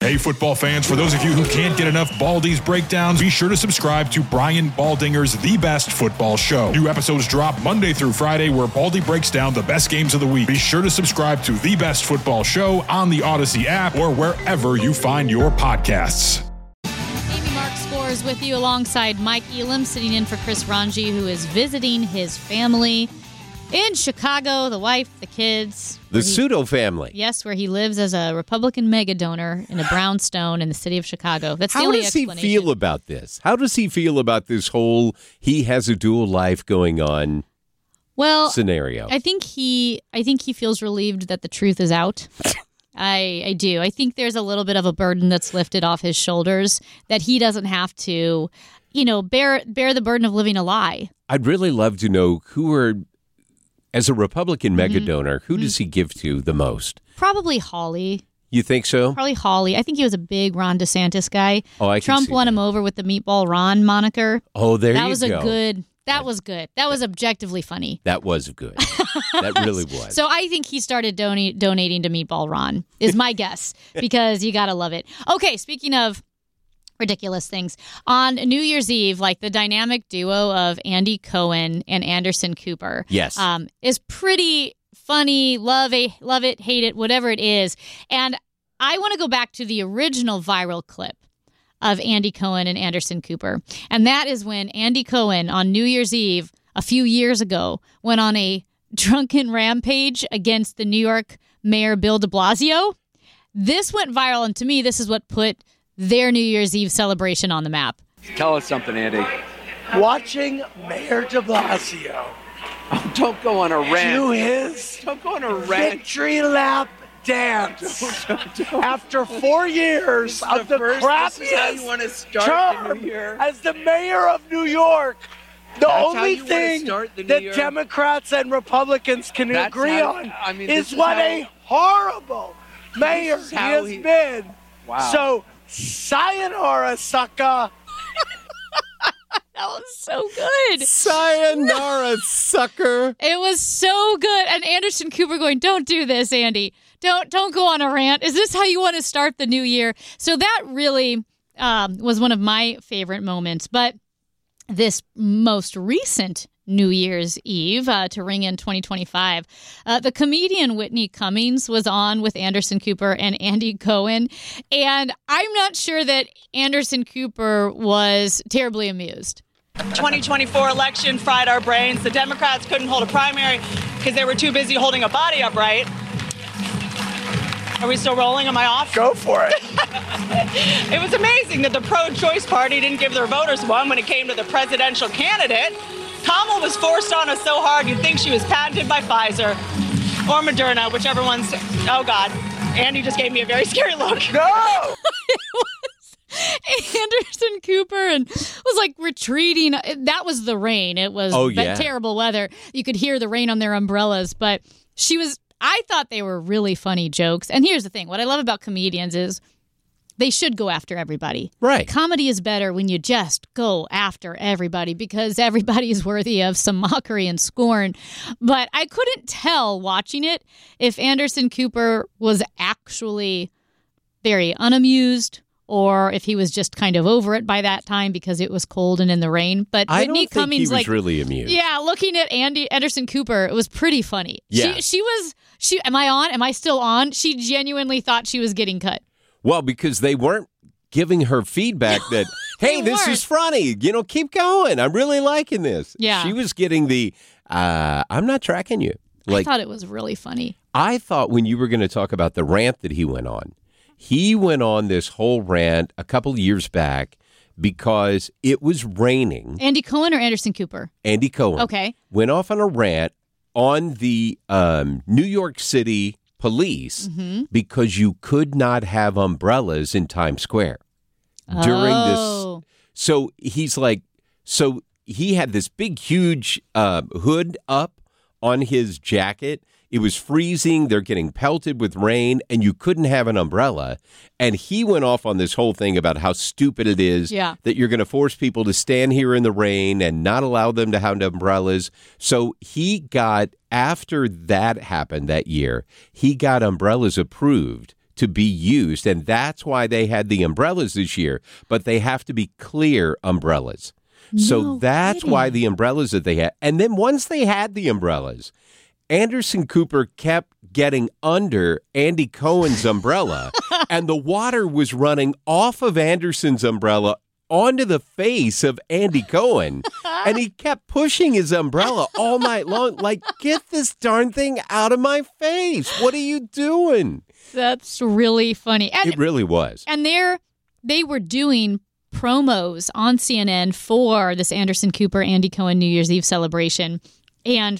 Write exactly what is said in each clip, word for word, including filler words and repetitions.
Hey, football fans, for those of you who can't get enough Baldy's breakdowns, be sure to subscribe to Brian Baldinger's The Best Football Show. New episodes drop Monday through Friday where Baldy breaks down the best games of the week. Be sure to subscribe to The Best Football Show on the Odyssey app or wherever you find your podcasts. Amy Mark Scores with you alongside Mike Elam, sitting in for Chris Ranji, who is visiting his family in Chicago, the wife, the kids. The he, pseudo family. Yes, where he lives as a Republican mega donor in a brownstone in the city of Chicago. That's the How only does he explanation. feel about this? How does he feel about this whole he has a dual life going on well, scenario? I think he I think he feels relieved that the truth is out. I, I do. I think there's a little bit of a burden that's lifted off his shoulders that he doesn't have to, you know, bear bear the burden of living a lie. I'd really love to know who are, as a Republican mega Mm-hmm. donor, who mm-hmm. does he give to the most? Probably Hawley. You think so? Probably Hawley. I think he was a big Ron DeSantis guy. Oh, I can Trump see won that. him over with the Meatball Ron moniker. Oh, there that you was go. a good. That was good. That was objectively funny. That was good. That really was. So I think he started donate, donating to Meatball Ron, is my guess, because you got to love it. Okay, speaking of ridiculous things, on New Year's Eve, like the dynamic duo of Andy Cohen and Anderson Cooper yes. um, is pretty funny. Love, a, love it, hate it, whatever it is. And I want to go back to the original viral clip of Andy Cohen and Anderson Cooper. And that is when Andy Cohen on New Year's Eve a few years ago went on a drunken rampage against the New York Mayor Bill de Blasio. This went viral, and to me, this is what put their New Year's Eve celebration on the map. Tell us something, Andy. Watching Mayor de Blasio oh, don't go on a rant. do his don't go on a rant. victory lap dance don't, don't, don't. after four years of the, the first, crappiest this is how you want to start term the new year. as the mayor of New York. The That's how only you wanna thing start the new that year? Democrats and Republicans can That's agree how- on I mean, is this is what how- a horrible mayor This is he how has he- been. Wow. So, sayonara, sucker. That was so good. Sayonara, sucker. It was so good. And Anderson Cooper going, don't do this, Andy. Don't don't go on a rant. Is this how you want to start the new year? So that really um, was one of my favorite moments. But this most recent New Year's Eve uh, to ring in twenty twenty-five, uh, the comedian Whitney Cummings was on with Anderson Cooper and Andy Cohen. And I'm not sure that Anderson Cooper was terribly amused. twenty twenty-four election fried our brains. The Democrats couldn't hold a primary because they were too busy holding a body upright. Are we still rolling? Am I off? Go for it. It was amazing that the pro-choice party didn't give their voters one when it came to the presidential candidate. Kamala was forced on us so hard you'd think she was patented by Pfizer or Moderna, whichever one's... Oh, God. Andy just gave me a very scary look. No! Anderson Cooper and was like retreating. That was the rain. It was Oh, that yeah. terrible weather. You could hear the rain on their umbrellas, but she was, I thought they were really funny jokes. And here's the thing. What I love about comedians is they should go after everybody. Right. Comedy is better when you just go after everybody because everybody is worthy of some mockery and scorn. But I couldn't tell watching it if Anderson Cooper was actually very unamused or if he was just kind of over it by that time because it was cold and in the rain. But I Whitney don't think Cummings, he was like, really amused. yeah, looking at Andy Anderson Cooper, it was pretty funny. Yeah. She, she was, she, am I on? Am I still on? She genuinely thought she was getting cut. Well, because they weren't giving her feedback that, hey, They this weren't. is funny. You know, keep going. I'm really liking this. Yeah. She was getting the, uh, I'm not tracking you. Like, I thought it was really funny. I thought when you were going to talk about the rant that he went on, he went on this whole rant a couple years back because it was raining. Andy Cohen or Anderson Cooper? Andy Cohen Okay. went off on a rant on the um, New York City police Mm-hmm. because you could not have umbrellas in Times Square during Oh. this. So he's like, so he had this big, huge uh, hood up on his jacket. It was freezing. They're getting pelted with rain, and you couldn't have an umbrella. And he went off on this whole thing about how stupid it is Yeah. that you're going to force people to stand here in the rain and not allow them to have umbrellas. So he got, after that happened that year, he got umbrellas approved to be used, and that's why they had the umbrellas this year. But they have to be clear umbrellas. So No that's kidding. why the umbrellas that they had. And then once they had the umbrellas, Anderson Cooper kept getting under Andy Cohen's umbrella, and the water was running off of Anderson's umbrella onto the face of Andy Cohen, and he kept pushing his umbrella all night long, like, get this darn thing out of my face. What are you doing? That's really funny. And, It really was. and they're, they were doing promos on C N N for this Anderson Cooper, Andy Cohen New Year's Eve celebration. And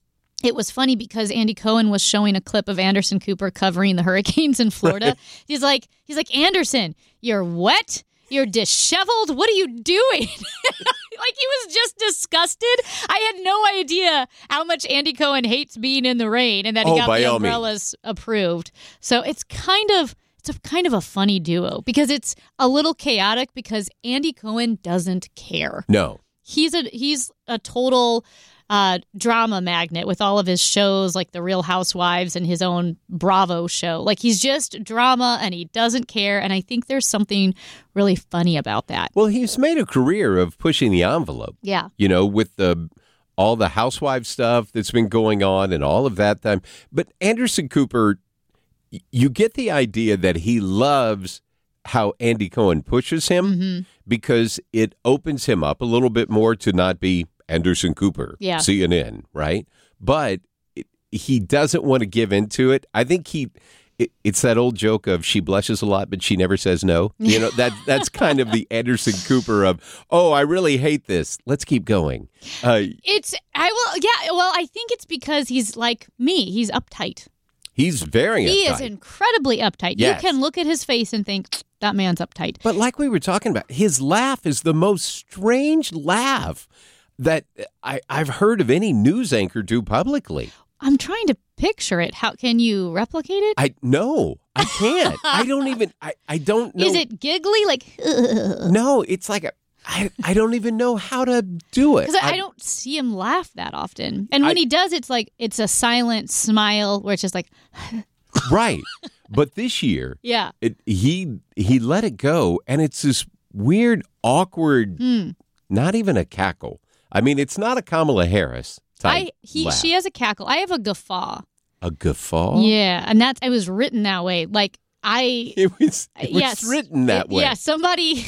it was funny because Andy Cohen was showing a clip of Anderson Cooper covering the hurricanes in Florida. Right. He's like, he's like, Anderson, you're wet. You're disheveled. What are you doing? Like, he was just disgusted. I had no idea how much Andy Cohen hates being in the rain and that he Oh, got by the all umbrellas approved. So it's kind of it's a kind of a funny duo because it's a little chaotic because Andy Cohen doesn't care. No. He's a he's a total uh, drama magnet with all of his shows like The Real Housewives and his own Bravo show. Like, he's just drama and he doesn't care. And I think there's something really funny about that. Well, he's made a career of pushing the envelope. Yeah. You know, with the all the housewife stuff that's been going on and all of that time. But Anderson Cooper, you get the idea that he loves how Andy Cohen pushes him Mm-hmm. because it opens him up a little bit more to not be Anderson Cooper, Yeah. C N N, right? But it, he doesn't want to give into it. I think he, it, it's that old joke of she blushes a lot, but she never says no. You know, that that's kind of the Anderson Cooper of, oh, I really hate this. Let's keep going. Uh, It's, I will, yeah, well, I think it's because he's like me. He's uptight. he's very He uptight. is incredibly uptight. Yes. You can look at his face and think, that man's uptight. But like we were talking about, his laugh is the most strange laugh that I, I've heard of any news anchor do publicly. I'm trying to picture it. How can you replicate it? I no, I can't. I don't even. I, I don't know. Is it giggly? Like, because No, it's like a. I, I don't even know how to do it. I, I don't see him laugh that often. And when I- he does, it's like, it's a silent smile where it's just like, Right, but this year, yeah. it, he he let it go, and it's this weird, awkward. Hmm. Not even a cackle. I mean, it's not a Kamala Harris type I he laugh. She has a cackle. I have a guffaw. A guffaw. Yeah, and that's, it was written that way. Like, I, It was. It was yes, written that it- way. Yeah, somebody.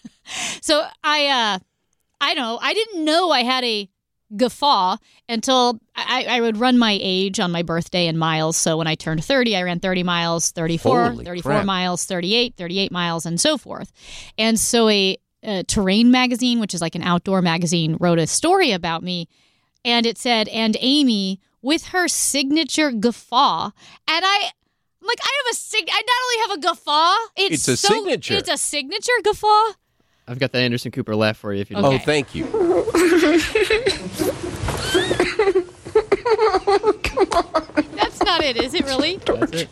So I, uh, I don't know. I didn't know I had a guffaw until I, I would run my age on my birthday in miles. So when I turned thirty, I ran thirty miles, thirty-four, Holy thirty-four crap. miles, thirty-eight, thirty-eight miles, and so forth. And so a, a Terrain magazine, which is like an outdoor magazine, wrote a story about me. And it said, and Amy with her signature guffaw. And I, I'm like, I have a sig. I not only have a guffaw, it's, It's a so, signature. It's a signature guffaw. I've got the Anderson Cooper laugh for you if you Okay. Oh, thank you. That's not it, is it really? That's it.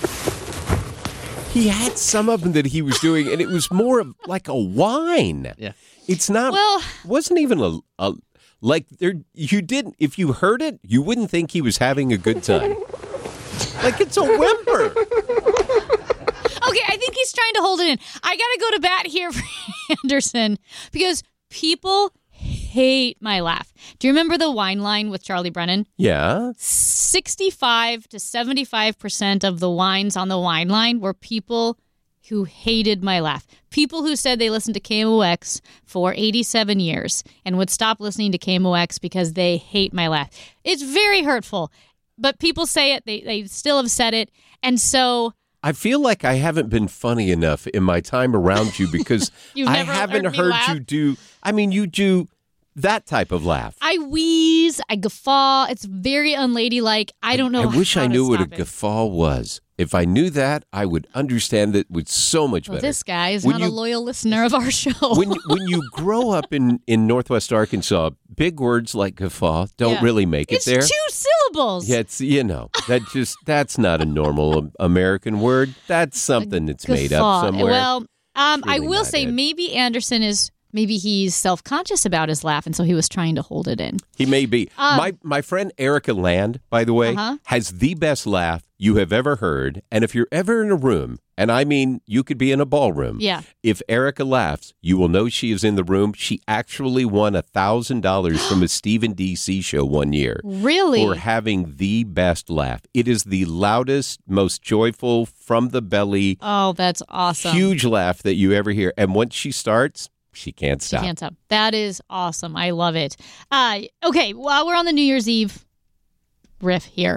He had some of them that he was doing, and it was more of like a whine. Yeah. It's not. Well- wasn't even a, a like there. You didn't. If you heard it, you wouldn't think he was having a good time. Like, it's a whimper. Okay, I think he's trying to hold it in. I got to go to bat here for Anderson because people hate my laugh. Do you remember the wine line with Charlie Brennan? Yeah. sixty-five to seventy-five percent of the wines on the wine line were people who hated my laugh. People who said they listened to K M O X for eighty-seven years and would stop listening to K M O X because they hate my laugh. It's very hurtful, but people say it. They, they still have said it. And so I feel like I haven't been funny enough in my time around you because You've I never haven't heard me heard laugh? you do. I mean, you do that type of laugh. I wheeze, I guffaw. It's very unladylike. I don't know I wish how I to knew what a stop it. guffaw was. If I knew that, I would understand it with so much Well, better. this guy is When not a you- loyal listener of our show. when when you grow up in, in Northwest Arkansas, big words like guffaw don't Yeah. really make it it's there. two syllables. Yeah, it's, you know, that just that's not a normal um, American word. That's something that's made Guffaw. up somewhere. Well, um, I really will not say it. maybe Anderson is maybe he's self-conscious about his laugh, and so he was trying to hold it in. He may be. Um, my my friend Erica Land, by the way, Uh-huh. has the best laugh you have ever heard. And if you're ever in a room, and I mean you could be in a ballroom, Yeah. if Erica laughs, you will know she is in the room. She actually won one thousand dollars from a Stephen D C show one year. Really? For having the best laugh. It is the loudest, most joyful, from the belly, Oh, that's awesome. huge laugh that you ever hear. And once she starts, she can't She stop. can't stop. That is awesome. I love it. Uh, okay, while we're on the New Year's Eve riff here,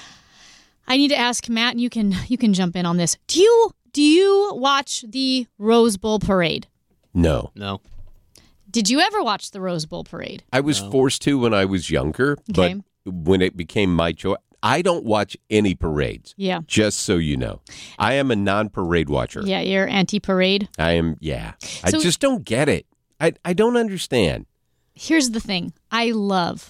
I need to ask Matt, and you can you can jump in on this. Do you do you watch the Rose Bowl parade? No. No. Did you ever watch the Rose Bowl parade? I was forced to when I was younger, Okay. but when it became my choice, I don't watch any parades. Yeah. Just so you know, I am a non-parade watcher. Yeah, you're anti-parade. I am. Yeah, I So- just don't get it. I I don't understand. Here's the thing. I love,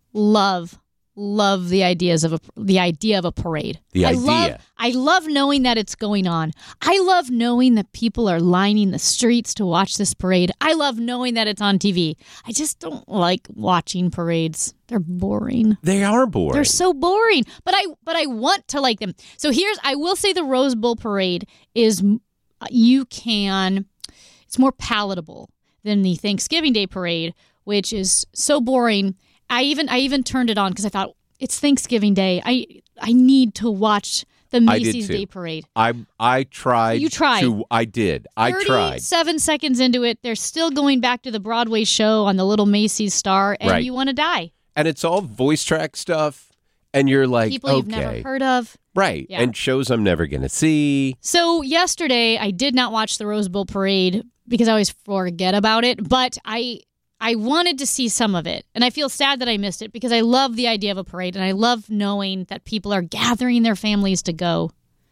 love, love the ideas of a the idea of a parade. The I idea. Love, I love knowing that it's going on. I love knowing that people are lining the streets to watch this parade. I love knowing that it's on T V. I just don't like watching parades. They're boring. They are boring. They're so boring. But I but I want to like them. So here's I will say the Rose Bowl parade is you can it's more palatable than the Thanksgiving Day parade, which is so boring. I even I even turned it on because I thought it's Thanksgiving Day. I I need to watch the I did Macy's too. Day Parade. I I tried. You tried. To, I did. I tried. thirty-seven seconds into it, they're still going back to the Broadway show on the little Macy's Star, and Right. you want to die. And it's all voice track stuff, and you're like, People okay, you've never heard of. right? Yeah. And shows I'm never gonna see. So yesterday, I did not watch the Rose Bowl Parade because I always forget about it, but I I wanted to see some of it, and I feel sad that I missed it because I love the idea of a parade, and I love knowing that people are gathering their families to go.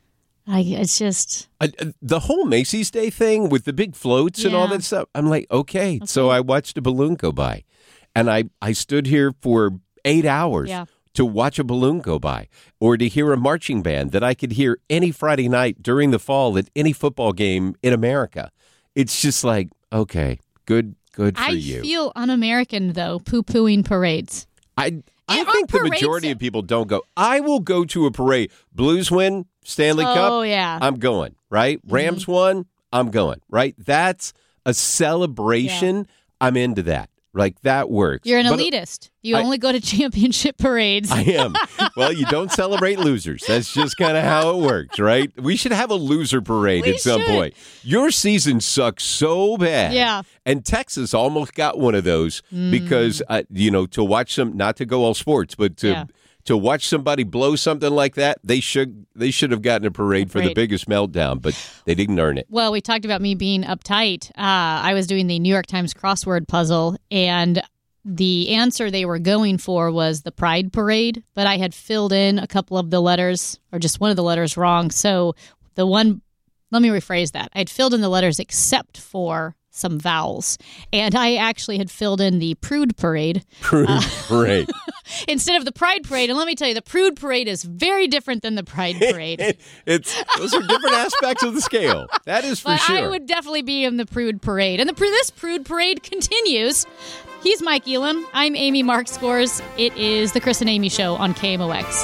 I, it's just Uh, uh, the whole Macy's Day thing with the big floats and all Yeah. that stuff. I'm like, okay. So I watched a balloon go by, and I, I stood here for eight hours Yeah. to watch a balloon go by, or to hear a marching band that I could hear any Friday night during the fall at any football game in America. It's just like, okay, good, good for I you. feel un-American though, poo-pooing parades. I I Yeah, think the aren't majority parades- of people don't go. I will go to a parade. Blues win, Stanley Oh, Cup. yeah. I'm going. Right. Rams won. I'm going. Right. That's a celebration. I'm into that. Like that works. You're an But elitist. You I- only go to championship parades. I am. Well, you don't celebrate losers. That's just kind of how it works, right? We should have a loser parade We at some should. point. Your season sucks so bad. Yeah. And Texas almost got one of those because, uh, you know, to watch some, not to go all sports, but to Yeah. to watch somebody blow something like that, they should they should have gotten a parade for the Parade. biggest meltdown, but they didn't earn it. Well, we talked about me being uptight. Uh, I was doing the New York Times crossword puzzle, and the answer they were going for was the Pride Parade, but I had filled in a couple of the letters, or just one of the letters wrong. So the one, let me rephrase that. I had filled in the letters except for some vowels, and I actually had filled in the Prude Parade Parade. instead of the Pride Parade. And let me tell you, the Prude Parade is very different than the Pride Parade. It's those are different aspects of the scale. That is for But sure. I would definitely be in the Prude Parade. And the this Prude Parade continues. He's Mike Elam. I'm Amy Mark Scores. It is the Chris and Amy Show on K M O X.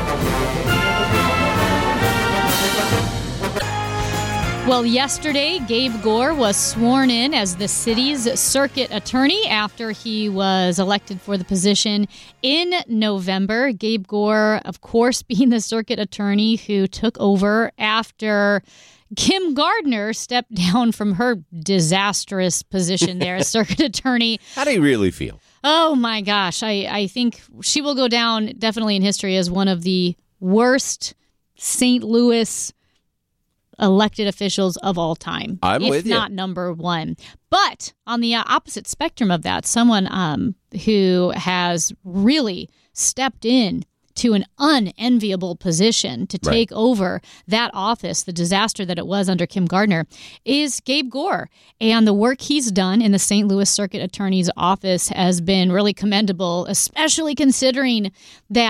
Well, yesterday, Gabe Gore was sworn in as the city's circuit attorney after he was elected for the position in November. Gabe Gore, of course, being the circuit attorney who took over after Kim Gardner stepped down from her disastrous position there as circuit attorney. How do you really feel? Oh, my gosh. I, I think she will go down definitely in history as one of the worst Saint Louis elected officials of all time. I'm if with you. not number one. But on the uh, opposite spectrum of that, someone um, who has really stepped in to an unenviable position to Right. take over that office, the disaster that it was under Kim Gardner, is Gabe Gore. And the work he's done in the Saint Louis Circuit Attorney's office has been really commendable, especially considering that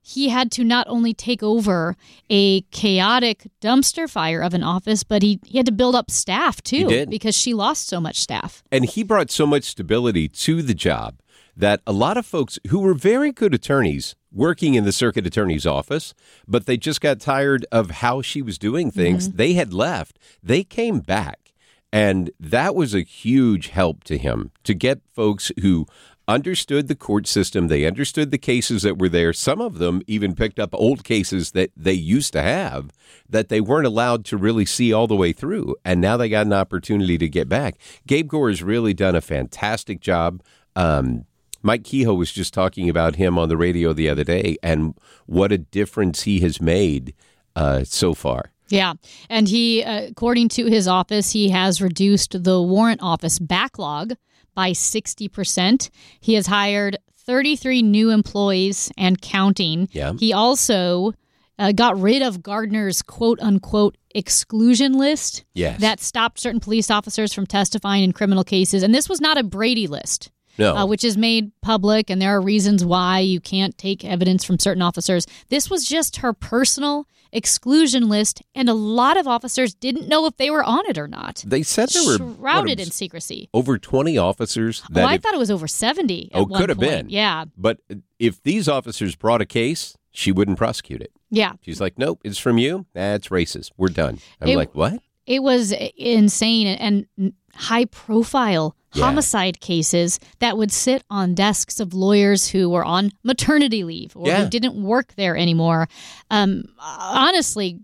he had to not only take over a chaotic dumpster fire of an office, but he, he had to build up staff, too, He did. because she lost so much staff. And he brought so much stability to the job that a lot of folks who were very good attorneys working in the circuit attorney's office, but they just got tired of how she was doing things. Mm-hmm. They had left. They came back. And that was a huge help to him to get folks who understood the court system. They understood the cases that were there. Some of them even picked up old cases that they used to have that they weren't allowed to really see all the way through. And now they got an opportunity to get back. Gabe Gore has really done a fantastic job. Um, Mike Kehoe was just talking about him on the radio the other day and what a difference he has made uh, so far. Yeah. And he, uh, according to his office, he has reduced the warrant office backlog by sixty percent. He has hired thirty-three new employees and counting. Yeah. He also uh, got rid of Gardner's quote-unquote exclusion list Yes. that stopped certain police officers from testifying in criminal cases. And this was not a Brady list. No. Uh, which is made public, and there are reasons why you can't take evidence from certain officers. This was just her personal exclusion list, and a lot of officers didn't know if they were on it or not. They said there were shrouded what, in secrecy. Over twenty officers. That Oh, I if, thought it was over seventy. At oh, one could have point. been. Yeah, But if these officers brought a case, she wouldn't prosecute it. yeah. She's like, nope, it's from you. That's racist. We're done. I'm It- like, what? It was insane and, and high-profile Yeah. homicide cases that would sit on desks of lawyers who were on maternity leave or Yeah. who didn't work there anymore. Um, honestly,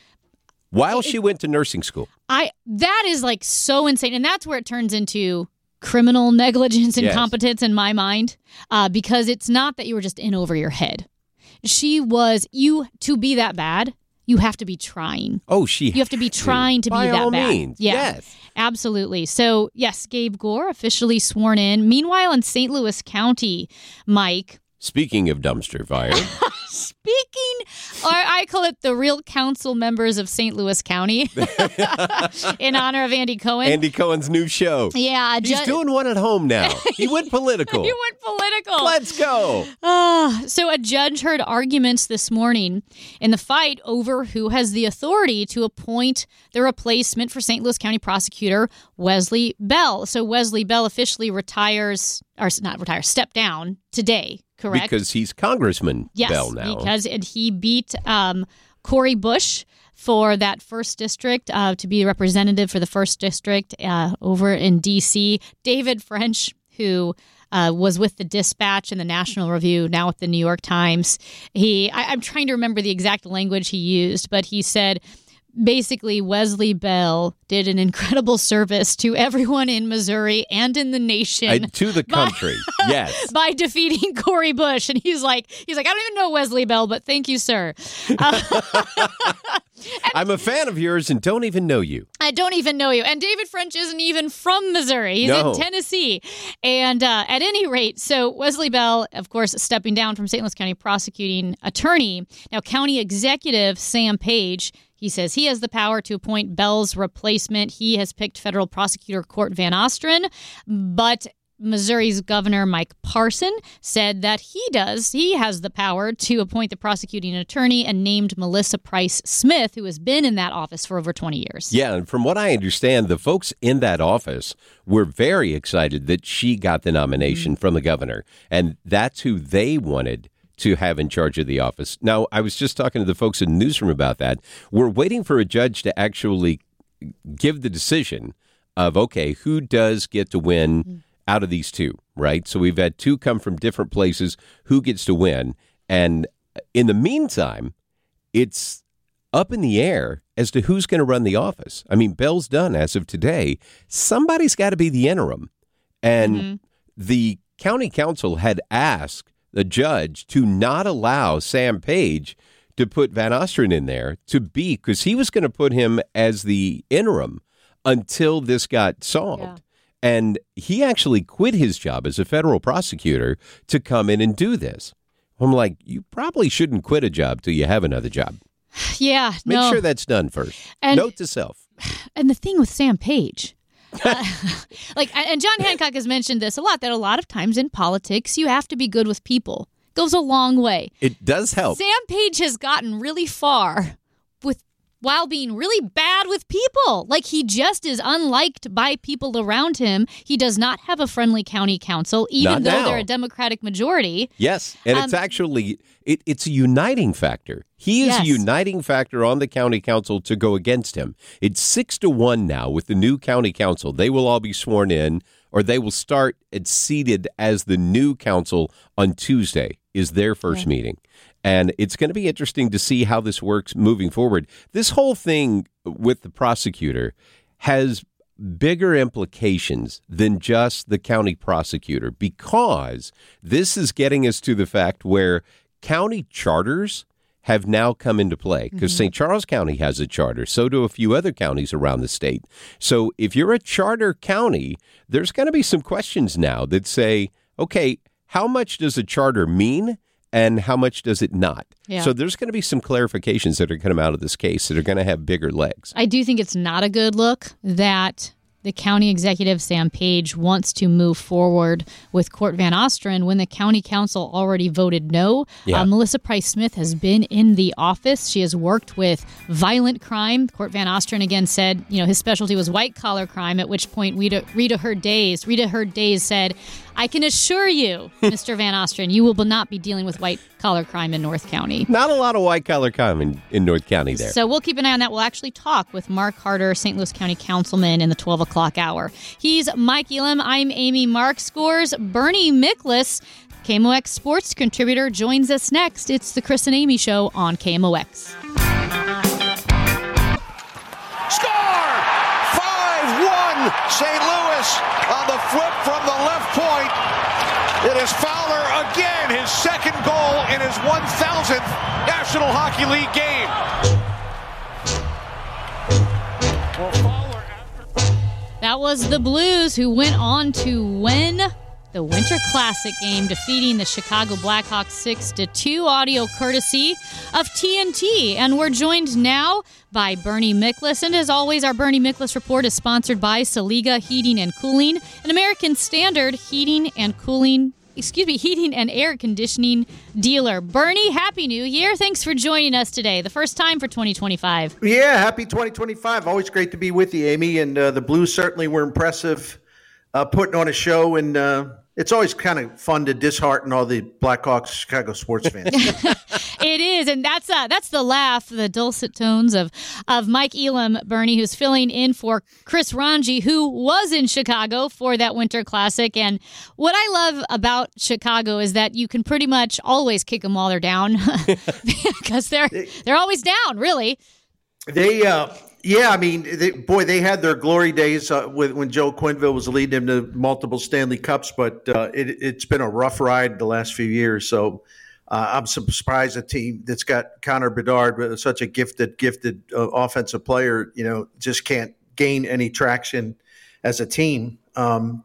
While she went to nursing school. I that is like so insane, and that's where it turns into criminal negligence and Yes. incompetence in my mind, uh, because it's not that you were just in over your head. She was you to be that bad. You have to be trying. Oh, she You have to be trying to be By that all bad. means. Yeah, Yes. absolutely. So yes, Gabe Gore officially sworn in. Meanwhile, in Saint Louis County, Mike. Speaking of dumpster fire. Speaking, or I call it the real council members of Saint Louis County, in honor of Andy Cohen. Andy Cohen's new show. Yeah, He's ju- doing one at home now. He went political. He went political. Let's go. Uh, so a judge heard arguments this morning in the fight over who has the authority to appoint the replacement for Saint Louis County Prosecutor Wesley Bell. So Wesley Bell officially retires, or not retires, step down today, correct? Because he's Congressman yes, Bell now. because and he beat um, Corey Bush for that first district, uh, to be a representative for the first district uh, over in D C David French, who uh, was with the Dispatch and the National Review, now with the New York Times. He, I, I'm trying to remember the exact language he used, but he said, basically, Wesley Bell did an incredible service to everyone in Missouri and in the nation. I, to the by- country. Yes. By defeating Corey Bush. And he's like, he's like, I don't even know Wesley Bell, but thank you, sir. Uh, I'm a fan of yours and don't even know you. I don't even know you. And David French isn't even from Missouri. He's No. in Tennessee. And uh, at any rate, so Wesley Bell, of course, stepping down from Saint Louis County prosecuting attorney. Now, County Executive Sam Page, he says he has the power to appoint Bell's replacement. He has picked federal prosecutor Court Van Ostren, but Missouri's Governor Mike Parson said that he does. He has the power to appoint the prosecuting attorney and named Melissa Price Smith, who has been in that office for over twenty years. Yeah, and from what I understand, the folks in that office were very excited that she got the nomination Mm-hmm. from the governor, and that's who they wanted to have in charge of the office. Now, I was just talking to the folks in the newsroom about that. We're waiting for a judge to actually give the decision of, okay, who does get to win mm-hmm. out of these two, right? So we've had two come from different places. Who gets to win? And in the meantime, it's up in the air as to who's going to run the office. I mean, Bell's done as of today. Somebody's got to be the interim. And mm-hmm. the county council had asked the judge to not allow Sam Page to put Van Ostren in there to be, because he was going to put him as the interim until this got solved. Yeah. And he actually quit his job as a federal prosecutor to come in and do this. I'm like, you probably shouldn't quit a job till you have another job. Yeah, Make no. sure that's done first. And, Note to self. And the thing with Sam Page, uh, like, and John Hancock has mentioned this a lot, that a lot of times in politics, you have to be good with people. goes a long way. It does help. Sam Page has gotten really far with while being really bad with people. Like, he just is unliked by people around him. He does not have a friendly county council, even Not though now. they're a Democratic majority. Yes, and it's Um, actually, it, it's a uniting factor. He is Yes. a uniting factor on the county council to go against him. It's six to one now with the new county council. They will all be sworn in, or they will start and seated as the new council on Tuesday is their first Yeah. meeting. And it's going to be interesting to see how this works moving forward. This whole thing with the prosecutor has bigger implications than just the county prosecutor, because this is getting us to the fact where county charters have now come into play, because Mm-hmm. Saint Charles County has a charter. So do a few other counties around the state. So if you're a charter county, there's going to be some questions now that say, okay, how much does a charter mean? And how much does it not? Yeah. So there's going to be some clarifications that are going to come out of this case that are going to have bigger legs. I do think it's not a good look that the county executive, Sam Page, wants to move forward with Court Van Ostren when the county council already voted no. Yeah. Uh, Melissa Price Smith has been in the office. She has worked with violent crime. Court Van Ostren again said, you know, his specialty was white collar crime, at which point Rita, Rita Hurd Days, Rita Hurd Days said, I can assure you, Mister Van Ostren, you will not be dealing with white collar crime in North County. Not a lot of white collar crime in, in North County there. So we'll keep an eye on that. We'll actually talk with Mark Harder, Saint Louis County Councilman, in the twelve o'clock hour. He's Mike Elam. I'm Amy Mark. Scores Bernie Miklas, K M O X sports contributor, joins us next. It's the Chris and Amy Show on K M O X. Score! five one Saint Louis on the flip from the left point. It is Fowler again, his second goal in his one thousandth National Hockey League game. Well, Fowler after... That was the Blues, who went on to win the Winter Classic game, defeating the Chicago Blackhawks six to two, audio courtesy of T N T. And we're joined now by Bernie Miklas. And as always, our Bernie Miklas report is sponsored by Saliga Heating and Cooling, an American Standard heating and cooling, excuse me, heating and air conditioning dealer. Bernie, Happy New Year. Thanks for joining us today. The first time for twenty twenty-five. Yeah, happy twenty twenty-five. Always great to be with you, Amy. And uh, the Blues certainly were impressive uh, putting on a show. And uh, it's always kind of fun to dishearten all the Blackhawks Chicago sports fans. It is, and that's uh, that's the laugh, the dulcet tones of of Mike Elam, Bernie, who's filling in for Chris Ranji, who was in Chicago for that Winter Classic. And what I love about Chicago is that you can pretty much always kick them while they're down, because they're they're always down, really. They, uh, yeah, I mean, they, boy, they had their glory days uh, with, when Joe Quenneville was leading them to multiple Stanley Cups, but uh, it, it's been a rough ride the last few years. So uh, I'm surprised a team that's got Connor Bedard, such a gifted, gifted uh, offensive player, you know, just can't gain any traction as a team. Um,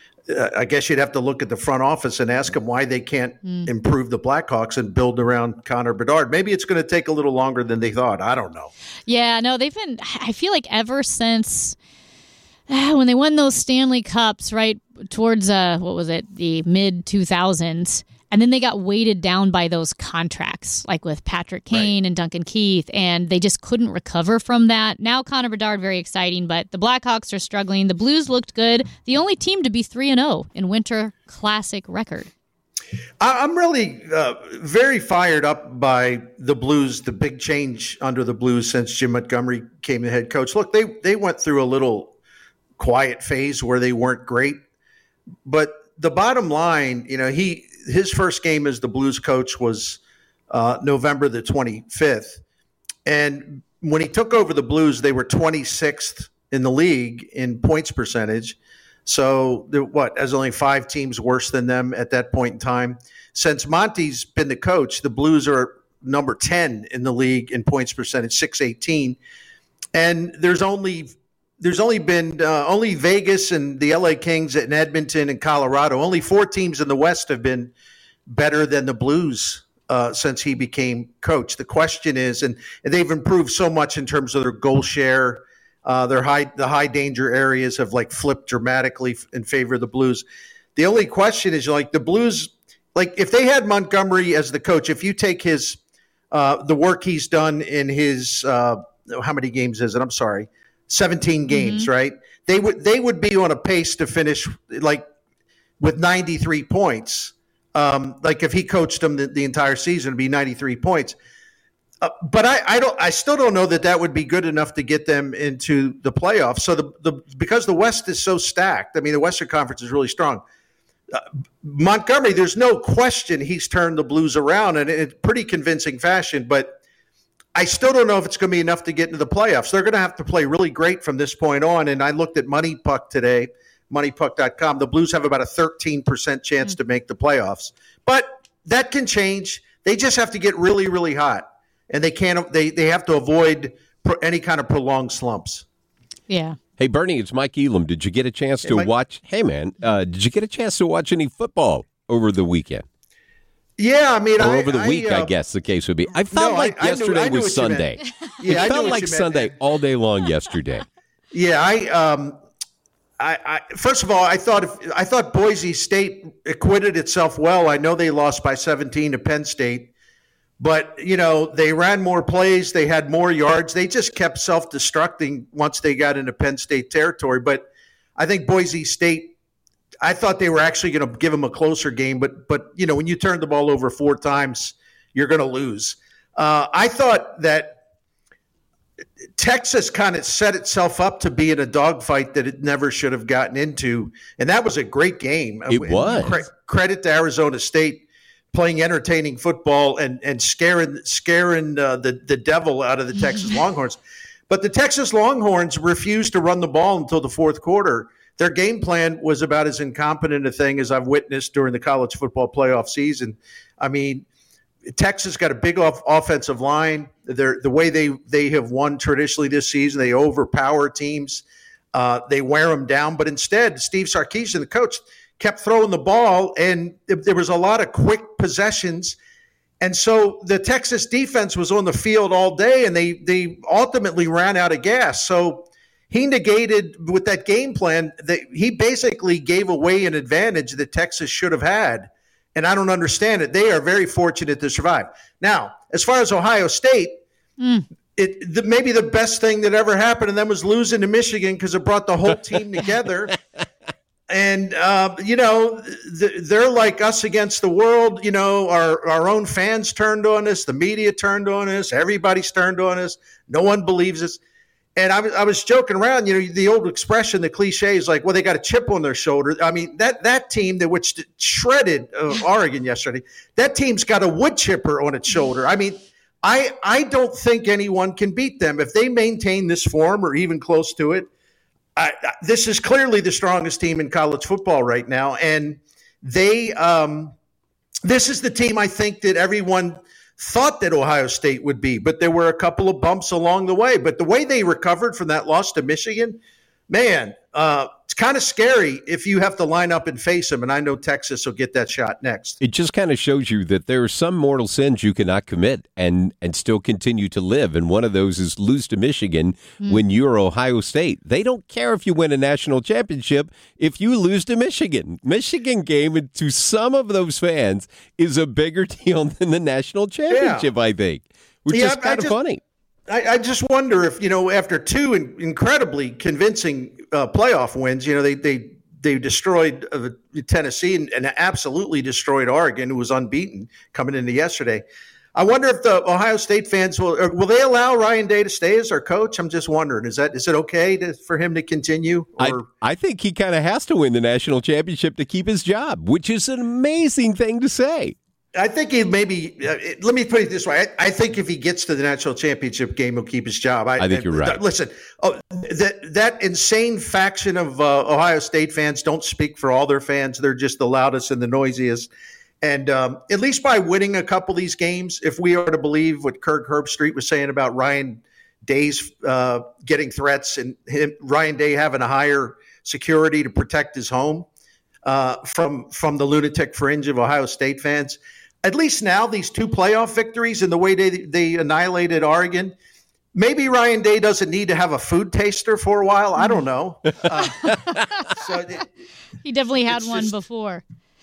I guess you'd have to look at the front office and ask them why they can't mm. improve the Blackhawks and build around Connor Bedard. Maybe it's going to take a little longer than they thought. I don't know. Yeah, no, they've been, I feel like ever since uh, when they won those Stanley Cups, right, towards, uh, what was it, the mid two thousands, and then they got weighted down by those contracts, like with Patrick Kane right. and Duncan Keith, and they just couldn't recover from that. Now Connor Bedard, very exciting, but the Blackhawks are struggling. The Blues looked good. The only team to be three and oh in Winter Classic record. I'm really uh, very fired up by the Blues, the big change under the Blues since Jim Montgomery came the head coach. Look, they they went through a little quiet phase where they weren't great, but the bottom line, you know, he his first game as the Blues coach was uh, November the twenty-fifth. And when he took over the Blues, they were twenty-sixth in the league in points percentage. So there, what, there's only five teams worse than them at that point in time. Since Monty's been the coach, the Blues are number ten in the league in points percentage, six eighteen. And there's only There's only been uh, only Vegas and the L A Kings and Edmonton and Colorado. Only four teams in the West have been better than the Blues uh, since he became coach. The question is, and, and they've improved so much in terms of their goal share. Uh, their high, the high danger areas have like flipped dramatically in favor of the Blues. The only question is, like, the Blues, like if they had Montgomery as the coach, if you take his uh, the work he's done in his uh, how many games is it? I'm sorry, seventeen games, mm-hmm. right? They would they would be on a pace to finish like with ninety-three points. Um, like if he coached them the, the entire season, it'd be ninety-three points. Uh, but I, I don't. I still don't know that that would be good enough to get them into the playoffs. So the, the because the West is so stacked. I mean, the Western Conference is really strong. Uh, Montgomery, there's no question he's turned the Blues around, and in pretty convincing fashion. But I still don't know if it's going to be enough to get into the playoffs. They're going to have to play really great from this point on. And I looked at Money Puck today, money puck dot com. The Blues have about a thirteen percent chance mm-hmm. to make the playoffs, but that can change. They just have to get really, really hot. And they can't. They they have to avoid pro, any kind of prolonged slumps. Yeah. Hey Bernie, it's Mike Elam. Did you get a chance to hey, watch? Hey man, uh, did you get a chance to watch any football over the weekend? Yeah, I mean, or I, over the I, week, uh, I guess the case would be. I felt no, like I, yesterday I knew, I was Sunday. Yeah, it I felt knew like Sunday meant. all day long yesterday. Yeah, I. Um, I, I, first of all, I thought if, I thought Boise State acquitted itself well. I know they lost by seventeen to Penn State. But, you know, they ran more plays. They had more yards. They just kept self-destructing once they got into Penn State territory. But I think Boise State, I thought they were actually going to give them a closer game. But, but you know, when you turn the ball over four times, you're going to lose. Uh, I thought that Texas kind of set itself up to be in a dogfight that it never should have gotten into. And that was a great game. It was. Cre- credit to Arizona State. Playing entertaining football and and scaring scaring uh, the the devil out of the Texas Longhorns, but the Texas Longhorns refused to run the ball until the fourth quarter. Their game plan was about as incompetent a thing as I've witnessed during the college football playoff season. I mean, Texas got a big off offensive line. They're, the way they they have won traditionally this season, they overpower teams, uh, they wear them down. But instead, Steve Sarkisian, the coach, kept throwing the ball, and there was a lot of quick possessions. And so the Texas defense was on the field all day, and they they ultimately ran out of gas. So he negated, with that game plan, that he basically gave away an advantage that Texas should have had. And I don't understand it. They are very fortunate to survive. Now, as far as Ohio State, mm. it the, maybe the best thing that ever happened to them was losing to Michigan because it brought the whole team together. And, uh, you know, th- they're like us against the world. You know, our, our own fans turned on us. The media turned on us. Everybody's turned on us. No one believes us. And I was, I was joking around, you know, the old expression, the cliche is like, well, they got a chip on their shoulder. I mean, that, that team that which shredded uh, Oregon yesterday, that team's got a wood chipper on its shoulder. I mean, I I don't think anyone can beat them. If they maintain this form or even close to it, I, this is clearly the strongest team in college football right now. And they, um, this is the team I think that everyone thought that Ohio State would be, but there were a couple of bumps along the way. But the way they recovered from that loss to Michigan, man, uh, it's kind of scary if you have to line up and face them. And I know Texas will get that shot next. It just kind of shows you that there are some mortal sins you cannot commit and, and still continue to live. And one of those is lose to Michigan mm. when you're Ohio State. They don't care if you win a national championship if you lose to Michigan. Michigan game, to some of those fans, is a bigger deal than the national championship, yeah. I think, which yeah, is kind I of just, funny. I, I just wonder if, you know, after two in, incredibly convincing uh, playoff wins, you know, they they they destroyed uh, Tennessee and, and absolutely destroyed Oregon, who was unbeaten coming into yesterday. I wonder if the Ohio State fans will will they allow Ryan Day to stay as their coach? I'm just wondering. Is that is it okay to, for him to continue? Or? I, I think he kind of has to win the national championship to keep his job, which is an amazing thing to say. I think he maybe uh, – let me put it this way. I, I think if he gets to the national championship game, he'll keep his job. I, I think you're right. Th- listen, oh, that that insane faction of uh, Ohio State fans don't speak for all their fans. They're just the loudest and the noisiest. And um, at least by winning a couple of these games, if we are to believe what Kirk Herbstreit was saying about Ryan Day's uh, getting threats and him, Ryan Day having a higher security to protect his home uh, from from the lunatic fringe of Ohio State fans – at least now, these two playoff victories and the way they they annihilated Oregon, maybe Ryan Day doesn't need to have a food taster for a while. I don't know. Uh, so it, he definitely had one just, before.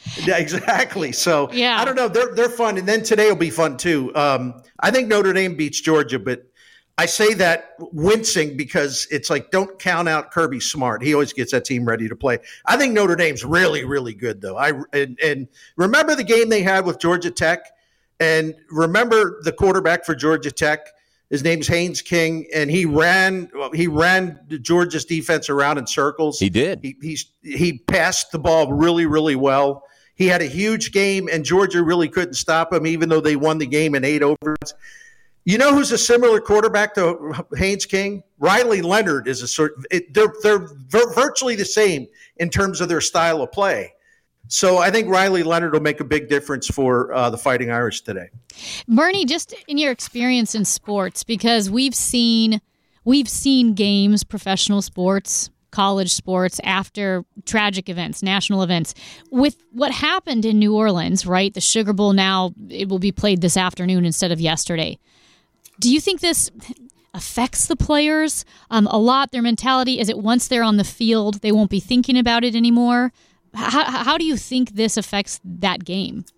Yeah, exactly. So Yeah. I don't know. They're they're fun, and then today will be fun too. Um, I think Notre Dame beats Georgia, but I say that wincing because it's like don't count out Kirby Smart. He always gets that team ready to play. I think Notre Dame's really really good though. I and, and remember the game they had with Georgia Tech, and remember the quarterback for Georgia Tech. His name's Haynes King, and he ran he ran Georgia's defense around in circles. He did. He he's, he passed the ball really, really well. He had a huge game, and Georgia really couldn't stop him, even though they won the game in eight overs. You know who's a similar quarterback to Haynes King? Riley Leonard is a sort. It, they're they're virtually the same in terms of their style of play. So I think Riley Leonard will make a big difference for uh, the Fighting Irish today. Bernie, just in your experience in sports, because we've seen we've seen games, professional sports, college sports, after tragic events, national events. With what happened in New Orleans, right? The Sugar Bowl now, it will be played this afternoon instead of yesterday. Do you think this affects the players um, a lot, their mentality? Is it once they're on the field, they won't be thinking about it anymore? How, how do you think this affects that game?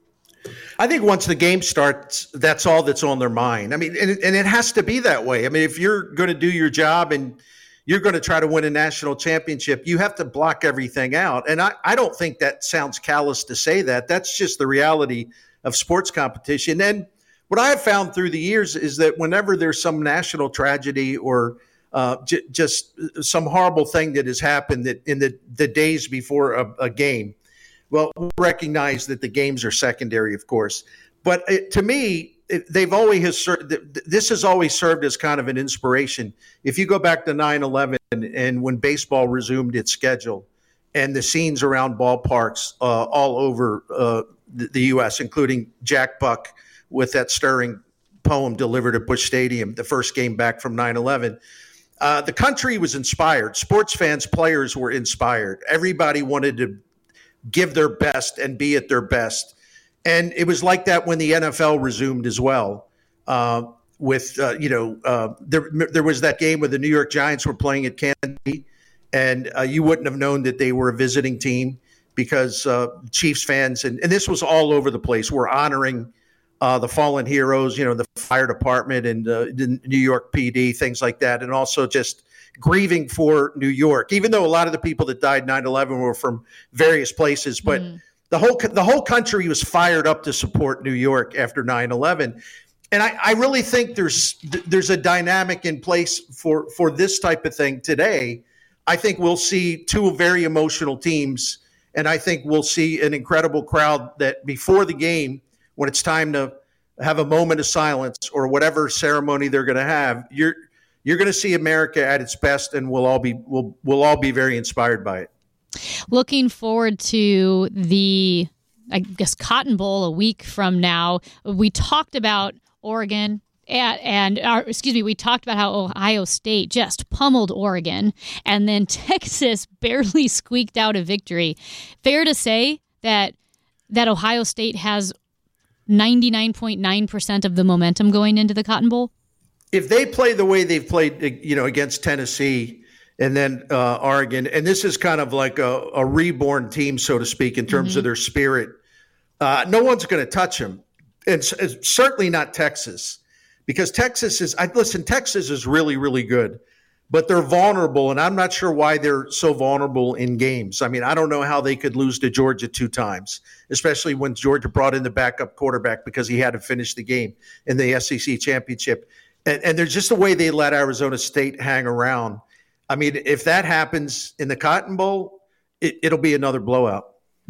I think once the game starts, that's all that's on their mind. I mean, and it, and it has to be that way. I mean, if you're going to do your job and you're going to try to win a national championship, you have to block everything out. And I, I don't think that sounds callous to say that. That's just the reality of sports competition. And what I have found through the years is that whenever there's some national tragedy or Uh, j- just some horrible thing that has happened that in the, the days before a, a game. Well, we recognize that the games are secondary, of course. But it, to me, it, they've always has ser- this has always served as kind of an inspiration. If you go back to nine eleven and when baseball resumed its schedule and the scenes around ballparks uh, all over uh, the, the U S, including Jack Buck with that stirring poem delivered at Busch Stadium, the first game back from nine eleven, Uh, the country was inspired. Sports fans, players were inspired. Everybody wanted to give their best and be at their best. And it was like that when the N F L resumed as well. Uh, with, uh, you know, uh, there, there was that game where the New York Giants were playing at Kansas City, and uh, you wouldn't have known that they were a visiting team because uh, Chiefs fans, and, and this was all over the place, were honoring Uh, the fallen heroes, you know, the fire department and uh, the New York P D, things like that, and also just grieving for New York, even though a lot of the people that died nine eleven were from various places. But mm. the whole the whole country was fired up to support New York after nine eleven. And I, I really think there's there's a dynamic in place for, for this type of thing today. I think we'll see two very emotional teams, and I think we'll see an incredible crowd that before the game, when it's time to have a moment of silence or whatever ceremony they're going to have, you're you're going to see America at its best, and we'll all be we'll we'll all be very inspired by it. Looking forward to the, I guess, Cotton Bowl a week from now. We talked about Oregon. And, and our, excuse me, we talked about how Ohio State just pummeled Oregon, and then Texas barely squeaked out a victory. Fair to say that that Ohio State has ninety-nine point nine percent of the momentum going into the Cotton Bowl? If they play the way they've played, you know, against Tennessee and then uh, Oregon, and this is kind of like a, a reborn team, so to speak, in terms mm-hmm. of their spirit, uh, no one's going to touch them. And it's certainly not Texas, because Texas is, I listen, Texas is really, really good, but they're vulnerable, and I'm not sure why they're so vulnerable in games. I mean, I don't know how they could lose to Georgia two times, especially when Georgia brought in the backup quarterback because he had to finish the game in the S E C championship. And, and there's just the way they let Arizona State hang around. I mean, if that happens in the Cotton Bowl, it, it'll be another blowout.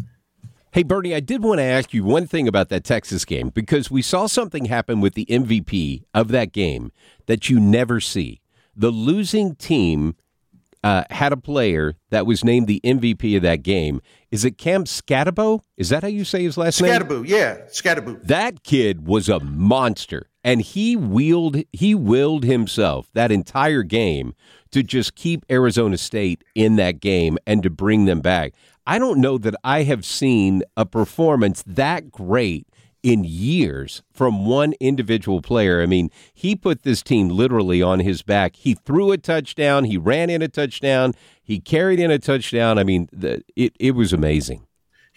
Hey, Bernie, I did want to ask you one thing about that Texas game, because we saw something happen with the M V P of that game that you never see. The losing team uh, had a player that was named the M V P of that game. Is it Cam Skattebo? Is that how you say his last name? Skattebo, yeah, Skattebo. That kid was a monster, and he wheeled, he willed himself that entire game to just keep Arizona State in that game and to bring them back. I don't know that I have seen a performance that great in years from one individual player. I mean, he put this team literally on his back. He threw a touchdown. He ran in a touchdown. He carried in a touchdown. I mean, the, it, it was amazing.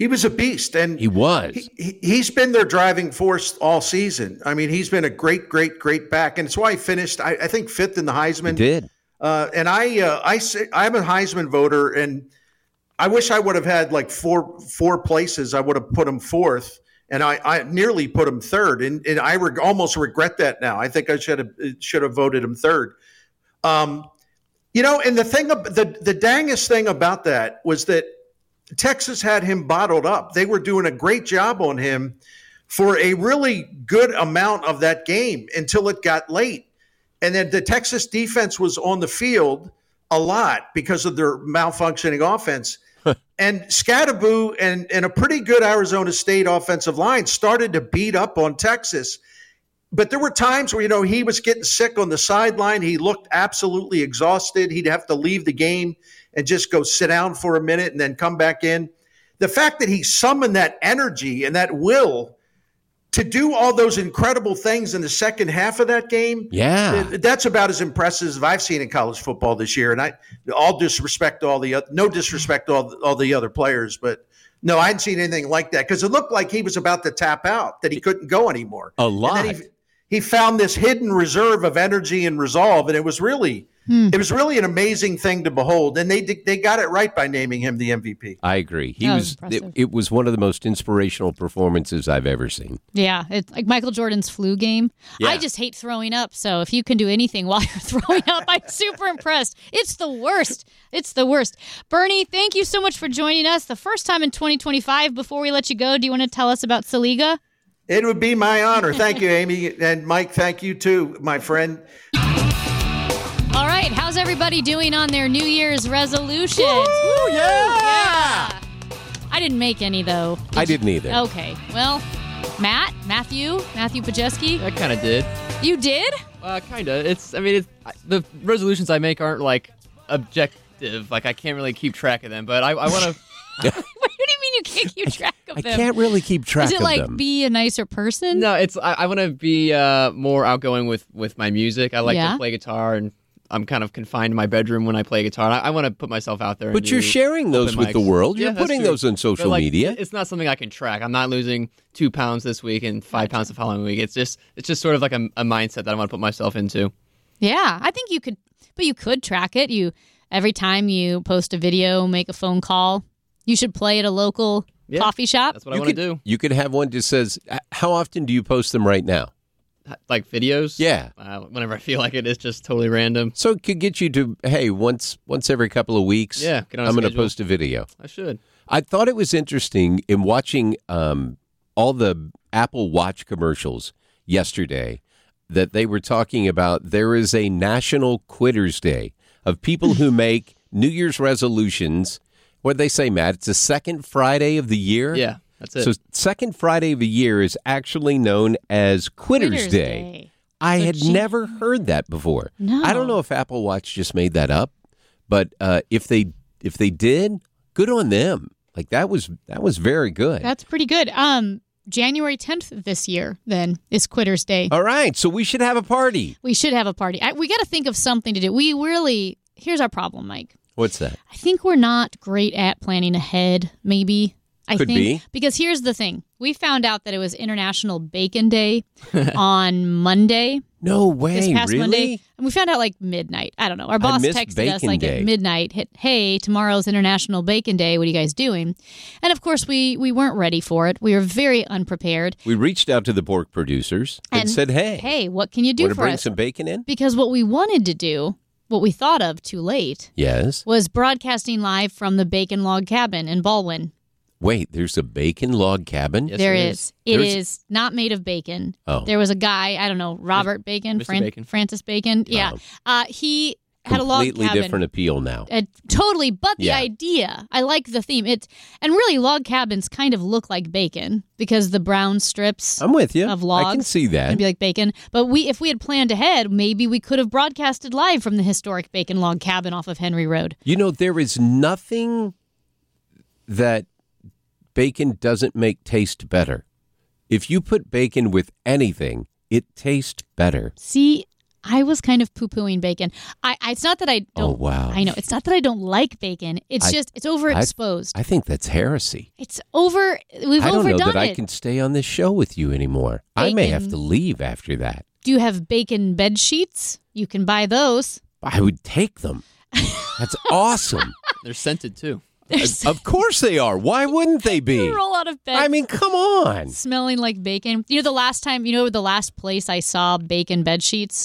He was a beast, and he was. He, he, he's been their driving force all season. I mean, he's been a great, great, great back, and it's why he finished, I, I think, fifth in the Heisman. He did. Uh, and I, uh, I, I'm a Heisman voter, and I wish I would have had like four, four places. I would have put him fourth, and I, I nearly put him third, and, and I reg- almost regret that now. I think I should have should have voted him third. Um, you know, and the thing, the the dangest thing about that was that Texas had him bottled up. They were doing a great job on him for a really good amount of that game until it got late. And then the Texas defense was on the field a lot because of their malfunctioning offense. And Scatterboo and, and a pretty good Arizona State offensive line started to beat up on Texas. But there were times where, you know, he was getting sick on the sideline. He looked absolutely exhausted. He'd have to leave the game and just go sit down for a minute and then come back in. The fact that he summoned that energy and that will to do all those incredible things in the second half of that game, yeah, that's about as impressive as I've seen in college football this year. And I, all disrespect to all the, no disrespect to all, all the other players, but no, I hadn't seen anything like that because it looked like he was about to tap out, that he couldn't go anymore. A lot. And then he, he found this hidden reserve of energy and resolve, and it was really, hmm. it was really an amazing thing to behold. And they they got it right by naming him the M V P. I agree. He that was. was it, it was one of the most inspirational performances I've ever seen. Yeah, it's like Michael Jordan's flu game. Yeah. I just hate throwing up. So if you can do anything while you're throwing up, I'm super impressed. It's the worst. It's the worst. Bernie, thank you so much for joining us. The first time in twenty twenty-five. Before we let you go, do you want to tell us about Saliga? It would be my honor. Thank you, Amy. And Mike, thank you too, my friend. All right. How's everybody doing on their New Year's resolutions? Woo, yeah! yeah! I didn't make any, though. Did I you? didn't either. Okay. Well, Matt, Matthew, Matthew Pajeski. I kind of did. You did? Uh, kind of. It's, I mean, it's, the resolutions I make aren't, like, objective. Like, I can't really keep track of them, but I, I want to... What do you mean you can't keep track of I them? can't really keep track Is it of like them. be a nicer person? No, it's, I, I want to be uh, more outgoing with, with my music. I like Yeah? to play guitar, and I'm kind of confined to my bedroom when I play guitar. I, I want to put myself out there. and But you're do sharing those open with mics. the world. You're Yeah, that's putting true. those on But, social like, media. It's not something I can track. I'm not losing two pounds this week and five pounds the following week. It's just it's just sort of like a, a mindset that I want to put myself into. Yeah, I think you could, but you could track it. You every time you post a video, make a phone call. You should play at a local Yeah, coffee shop. That's what You I want to could- do. You could have one that says, how often do you post them right now? Like videos? Yeah. Uh, whenever I feel like it, it's just totally random. So it could get you to, hey, once once every couple of weeks, Yeah, get on a I'm going to schedule. post a video. I should. I thought it was interesting in watching um, all the Apple Watch commercials yesterday that they were talking about there is a National Quitters Day of people who make New Year's resolutions. What did they say, Matt? It's the second Friday of the year? Yeah, that's it. So second Friday of the year is actually known as Quitters, Quitters Day. Day. I So had gee- never heard that before. No. I don't know if Apple Watch just made that up, but uh, if they if they did, good on them. Like that was that was very good. That's pretty good. Um, January tenth this year, then, is Quitters Day. All right, so we should have a party. We should have a party. I, we got to think of something to do. We really, here's our problem, Mike. What's that? I think we're not great at planning ahead, maybe. I Could think, be. Because here's the thing. We found out that it was International Bacon Day on Monday. No way, This past really? Monday. And we found out like midnight. I don't know. Our boss missed texted us Bacon like Day. at midnight, hit, hey, tomorrow's International Bacon Day. What are you guys doing? And of course, we, we weren't ready for it. We were very unprepared. We reached out to the pork producers and, And, said, "Hey, Hey, what can you do want to for bring us? some bacon in?" Because what we wanted to do, what we thought of too late, Yes. was broadcasting live from the Bacon Log Cabin in Baldwin. Wait, there's a bacon log cabin? Yes, There there is. is. It There's- is not made of bacon. Oh. There was a guy, I don't know, Robert Bacon, Mister Bacon. Francis Bacon. Yeah. Oh. Uh, he had a log Completely cabin. different appeal now. Uh, totally, but the Yeah. idea, I like the theme. It and really, log cabins kind of look like bacon because the brown strips I'm with you. of logs I can see that. can be like bacon. But we, if we had planned ahead, maybe we could have broadcasted live from the historic Bacon Log Cabin off of Henry Road. You know, there is nothing that bacon doesn't make taste better. If you put bacon with anything, it tastes better. See, I was kind of poo-pooing bacon. I, I it's not that I don't. Oh, wow. I know it's not that I don't like bacon. It's I- just it's overexposed. I think that's heresy. it's over. We've I don't know overdone that I it. can stay on this show with you anymore. I may have Bacon. to leave after that. Do you have bacon bed sheets? You can buy those. I would take them. That's awesome. They're scented too. Of course they are. Why wouldn't they be? You roll out of bed. I mean, come on. smelling like bacon. You know the last time. You know the last place I saw bacon bed sheets.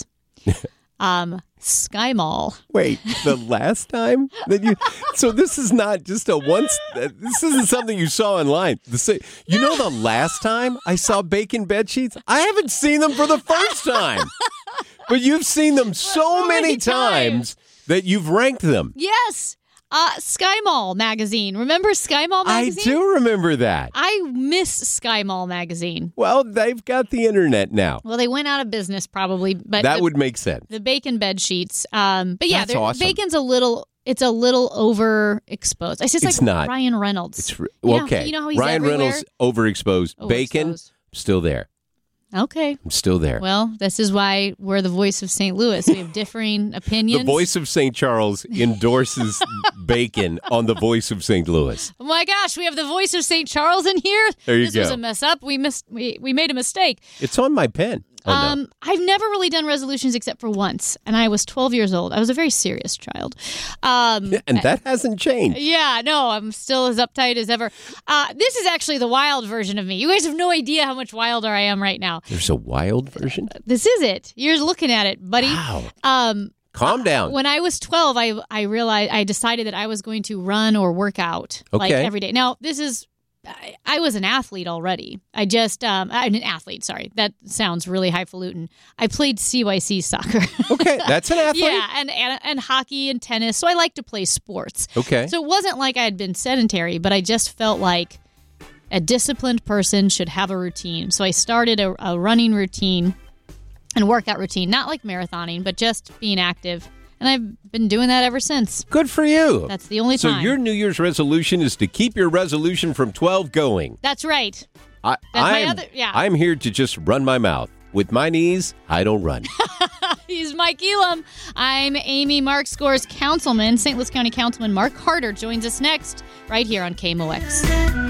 um, Sky Mall. Wait, the last time that you? So this is not just a once. This isn't something you saw online. The sa- you know, the last time I saw bacon bed sheets, I haven't seen them for the first time, but you've seen them so, So many, many times, times. that you've ranked them. Yes. Uh, Sky Mall magazine. Remember Sky Mall I magazine? do remember that. I miss Sky Mall magazine. Well, they've got the internet now. Well, they went out of business probably, but That the, would make sense. the bacon bed sheets. Um, but yeah, That's they're- awesome. bacon's a little. It's a little overexposed. It's just It's like not. Ryan Reynolds. It's re- You know- okay. you know how he's Ryan everywhere? Reynolds overexposed. Bacon Overexposed. still there. Okay. I'm still there. Well, this is why we're the voice of Saint Louis. We have differing opinions. The voice of Saint Charles endorses bacon on the voice of Saint Louis. Oh my gosh, we have the voice of Saint Charles in here. There you this was go. a mess up. We missed. We, we made a mistake. It's on my pen. Oh, no. Um, I've never really done resolutions except for once, and I was twelve years old. I was a very serious child. Um, And that hasn't changed. yeah, no, I'm still as uptight as ever. Uh, this is actually the wild version of me. You guys have no idea how much wilder I am right now. There's a wild version? This is it. You're looking at it, buddy. Wow. Um, Calm down. When I was twelve, I I realized I decided that I was going to run or work out like Okay. every day. Now, this is I, I was an athlete already. I just um I'm an athlete, sorry. That sounds really highfalutin. I played C Y C soccer. Okay, that's an athlete. yeah, and, and and hockey and tennis. So I like to play sports. Okay. So it wasn't like I had been sedentary, but I just felt like a disciplined person should have a routine. So I started a, a running routine and workout routine, not like marathoning, but just being active. And I've been doing that ever since. Good for you. That's the only so time. your New Year's resolution is to keep your resolution from twelve going. That's right. I, That's my I'm, other- yeah. I'm here to just run my mouth. With my knees, I don't run. He's Mike Elam. I'm Amy Mark Scores Councilman. Saint Louis County Councilman Mark Harder joins us next right here on K M O X.